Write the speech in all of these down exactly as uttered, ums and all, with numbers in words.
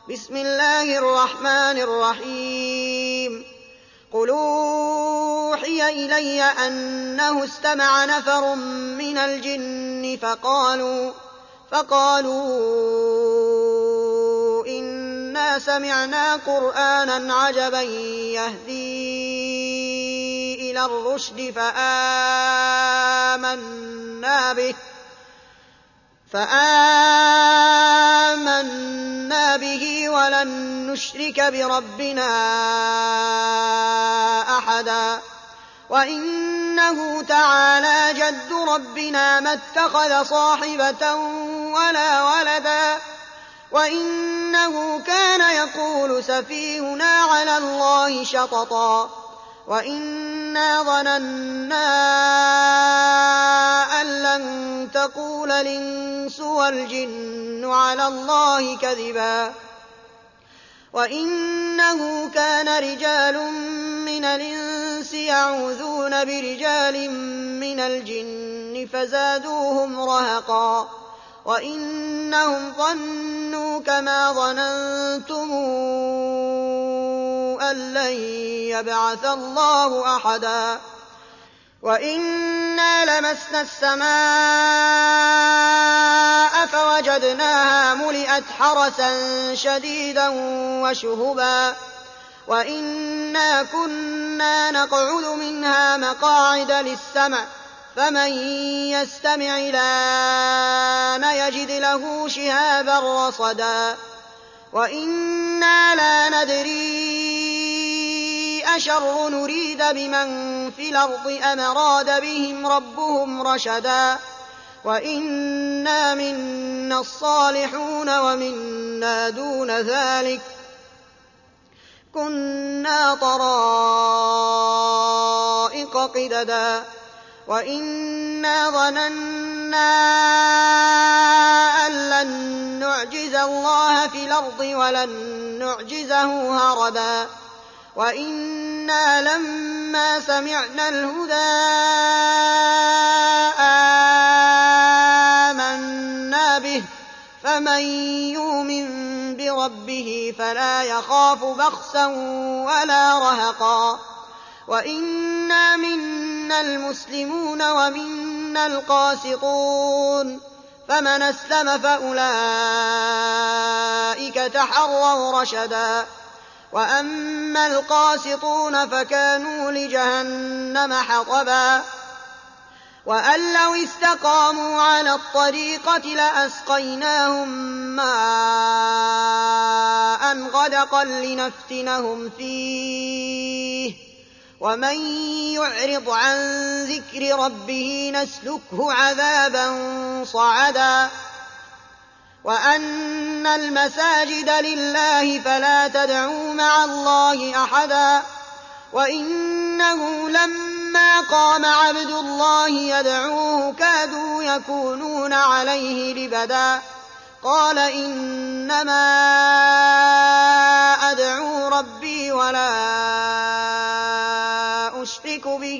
بسم الله الرحمن الرحيم قل أوحي إلي أنه استمع نفر من الجن فقالوا, فقالوا إنا سمعنا قرآنا عجبا يهدي إلى الرشد فآمنا به فآمنا به ولن نشرك بربنا أحدا وإنه تعالى جد ربنا ما اتخذ صاحبة ولا ولدا وإنه كان يقول سفيهنا على الله شططا وإنا ظننا أن لن تقول الإنس والجن على الله كذبا وإنه كان رجال من الإنس يعوذون برجال من الجن فزادوهم رهقا وإنهم ظنوا كما ظننتم أن لن يبعث الله أحدا وإنا لمسنا السماء فوجدناها ملئت حرسا شديدا وشهبا وإنا كنا نقعد منها مقاعد للسمع فمن يستمع الآن يجد له شهابا رصدا وإنا لا ندري أشر نريد بمن في الأرض أم أراد بهم ربهم رشدا وإنا منا الصالحون ومنا دون ذلك كنا طرائق قددا وإنا ظننا أن لن نعجز الله في الأرض ولن نعجزه هربا وإنا لما سمعنا الهدى آمنا به فمن يؤمن بربه فلا يخاف بخسا ولا رهقا وإنا منا المسلمون ومنا القاسطون فمن أسلم فأولئك تحروا رشدا وأما القاسطون فكانوا لجهنم حطبا وأن لو استقاموا على الطريقة لأسقيناهم ماء غدقا لنفتنهم فيه ومن يعرض عن ذكر ربه نسلكه عذابا صعدا وأن المساجد لله فلا تدعوا مع الله أحدا وإنه لما قام عبد الله يدعوه كادوا يكونون عليه لبدا قال إنما أدعو ربي ولا أشرك به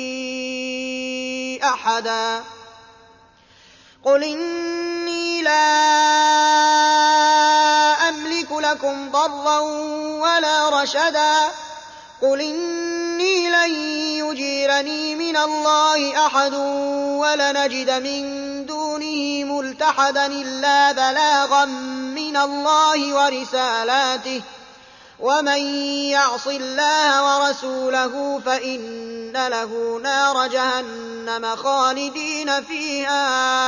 أحدا قل إني لا أملك لكم ضرا ولا رشدا قل إني لن يجيرني من الله أحد ولنجد من دونه ملتحدا إلا بلاغا من الله ورسالاته ومن يعص الله ورسوله فإن له نار جهنم خالدين فيها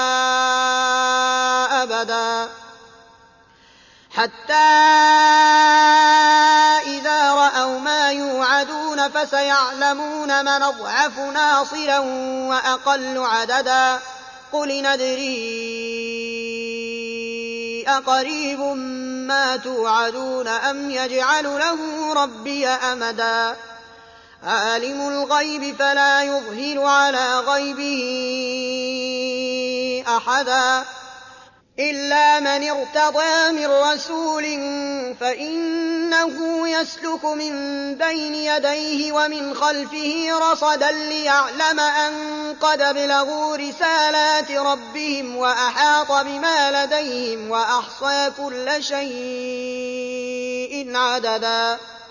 أبدا حتى إذا رأوا ما يوعدون فسيعلمون من أضعف ناصرا وأقل عددا قل ندري أقريب ما توعدون أم يجعل له ربي أمدا عالم الغيب فلا يظهر على غيبه أحدا إلا من ارتضى من رسول فإنه يسلك من بين يديه ومن خلفه رصدا ليعلم أن قد بلغوا رسالات ربهم وأحاط بما لديهم وأحصى كل شيء عددا